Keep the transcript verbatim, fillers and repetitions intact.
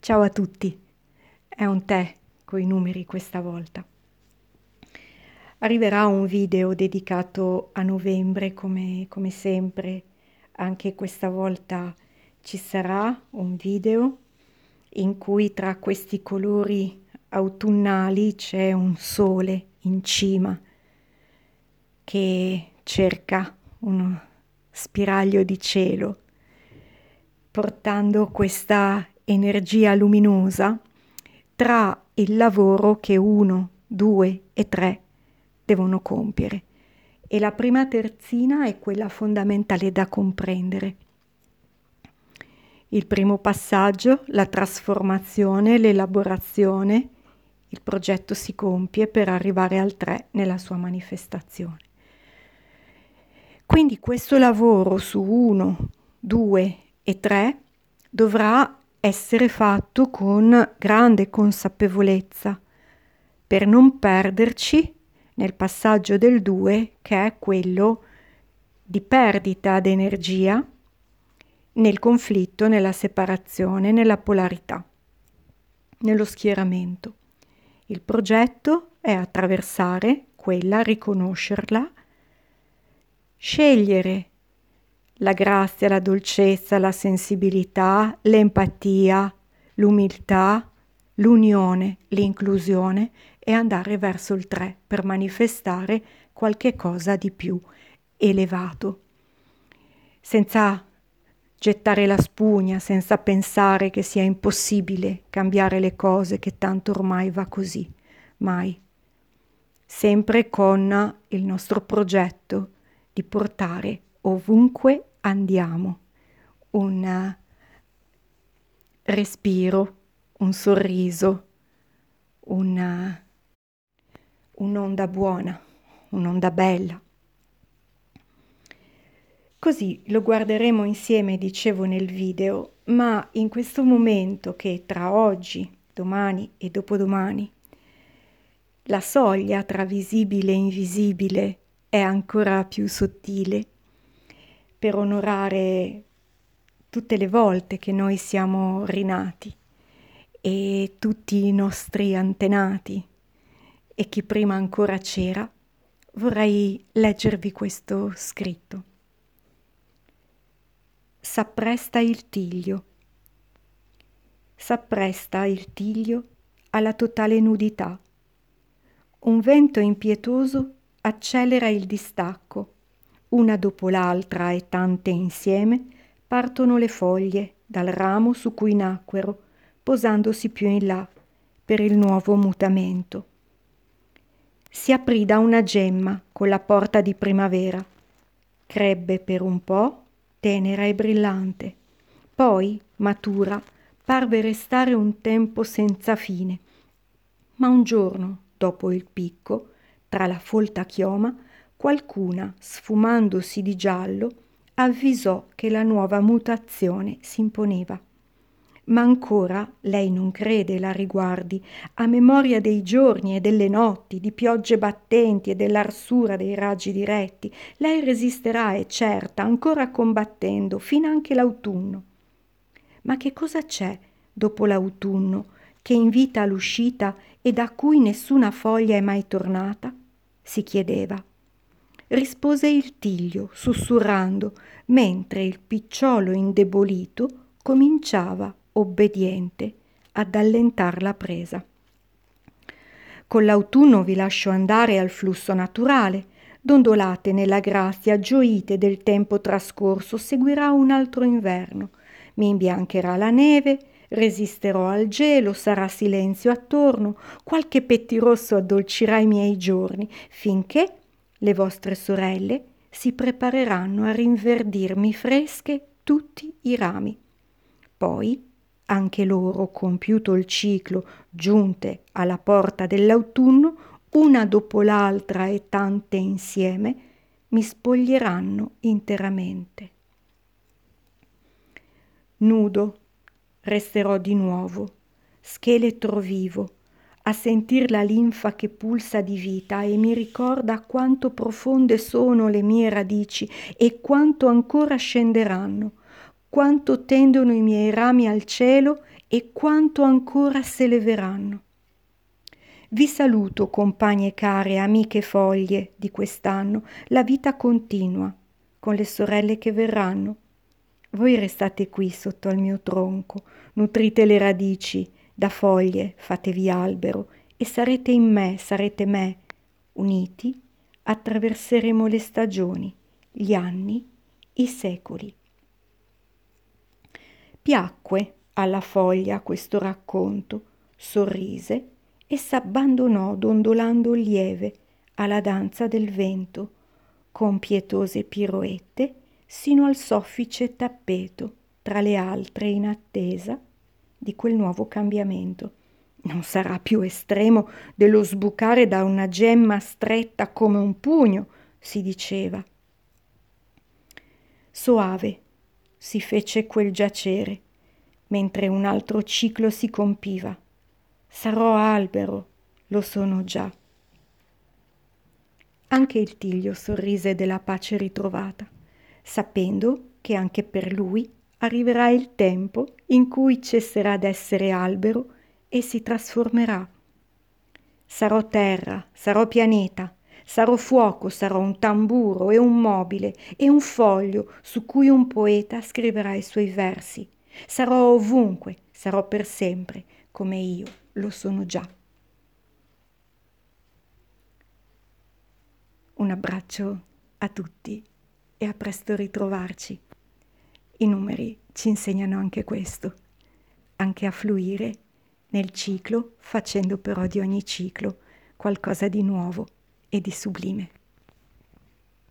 Ciao a tutti, è un tè coi numeri questa volta. Arriverà un video dedicato a novembre come, come sempre, anche questa volta ci sarà un video in cui tra questi colori autunnali c'è un sole in cima che cerca uno spiraglio di cielo, portando questa energia luminosa tra il lavoro che uno, due e tre devono compiere. E la prima terzina è quella fondamentale da comprendere. Il primo passaggio, la trasformazione, l'elaborazione, il progetto si compie per arrivare al tre nella sua manifestazione. Quindi questo lavoro su uno, due e tre dovrà essere fatto con grande consapevolezza per non perderci nel passaggio del due, che è quello di perdita d'energia nel conflitto, nella separazione, nella polarità, nello schieramento. Il progetto è attraversare quella, riconoscerla, scegliere la grazia, la dolcezza, la sensibilità, l'empatia, l'umiltà, l'unione, l'inclusione e andare verso il tre per manifestare qualche cosa di più elevato, senza gettare la spugna, senza pensare che sia impossibile cambiare le cose, che tanto ormai va così, mai. Sempre con il nostro progetto di portare ovunque andiamo un respiro, un sorriso, una, un'onda buona, un'onda bella. Così lo guarderemo insieme, dicevo nel video, ma in questo momento che tra oggi, domani e dopodomani la soglia tra visibile e invisibile è ancora più sottile, per onorare tutte le volte che noi siamo rinati e tutti i nostri antenati e chi prima ancora c'era, vorrei leggervi questo scritto. S'appresta il tiglio. S'appresta il tiglio alla totale nudità. Un vento impietoso accelera il distacco. Una dopo l'altra e tante insieme partono le foglie dal ramo su cui nacquero, posandosi più in là per il nuovo mutamento. Si aprì da una gemma con la porta di primavera. Crebbe per un po', tenera e brillante. Poi, matura, parve restare un tempo senza fine. Ma un giorno, dopo il picco, tra la folta chioma, qualcuna, sfumandosi di giallo, avvisò che la nuova mutazione s'imponeva. Ma ancora lei non crede la riguardi, a memoria dei giorni e delle notti, di piogge battenti e dell'arsura dei raggi diretti. Lei resisterà, è certa, ancora combattendo, finanche l'autunno. Ma che cosa c'è dopo l'autunno che invita all'uscita e da cui nessuna foglia è mai tornata? Si chiedeva. Rispose il tiglio, sussurrando, mentre il picciolo indebolito cominciava, obbediente, ad allentar la presa. Con l'autunno vi lascio andare al flusso naturale, dondolate nella grazia, gioite del tempo trascorso, seguirà un altro inverno, mi imbiancherà la neve, resisterò al gelo, sarà silenzio attorno, qualche pettirosso addolcirà i miei giorni, finché le vostre sorelle si prepareranno a rinverdirmi fresche tutti i rami. Poi, anche loro, compiuto il ciclo, giunte alla porta dell'autunno, una dopo l'altra e tante insieme, mi spoglieranno interamente. Nudo resterò di nuovo, scheletro vivo, a sentir la linfa che pulsa di vita e mi ricorda quanto profonde sono le mie radici e quanto ancora scenderanno, quanto tendono i miei rami al cielo e quanto ancora se leveranno. Vi saluto, compagne care, amiche foglie di quest'anno, la vita continua, con le sorelle che verranno. Voi restate qui sotto al mio tronco, nutrite le radici, da foglie fatevi albero, e sarete in me, sarete me, uniti, attraverseremo le stagioni, gli anni, i secoli. Piacque alla foglia questo racconto, sorrise e s'abbandonò dondolando lieve alla danza del vento, con pietose piroette sino al soffice tappeto tra le altre in attesa di quel nuovo cambiamento. Non sarà più estremo dello sbucare da una gemma stretta come un pugno, si diceva. Soave si fece quel giacere, mentre un altro ciclo si compiva. Sarò albero, lo sono già. Anche il Tiglio sorrise della pace ritrovata, sapendo che anche per lui arriverà il tempo in cui cesserà d'essere albero e si trasformerà. Sarò terra, sarò pianeta, sarò fuoco, sarò un tamburo e un mobile e un foglio su cui un poeta scriverà i suoi versi. Sarò ovunque, sarò per sempre, come io lo sono già. Un abbraccio a tutti e a presto ritrovarci. I numeri ci insegnano anche questo, anche a fluire nel ciclo, facendo però di ogni ciclo qualcosa di nuovo e di sublime.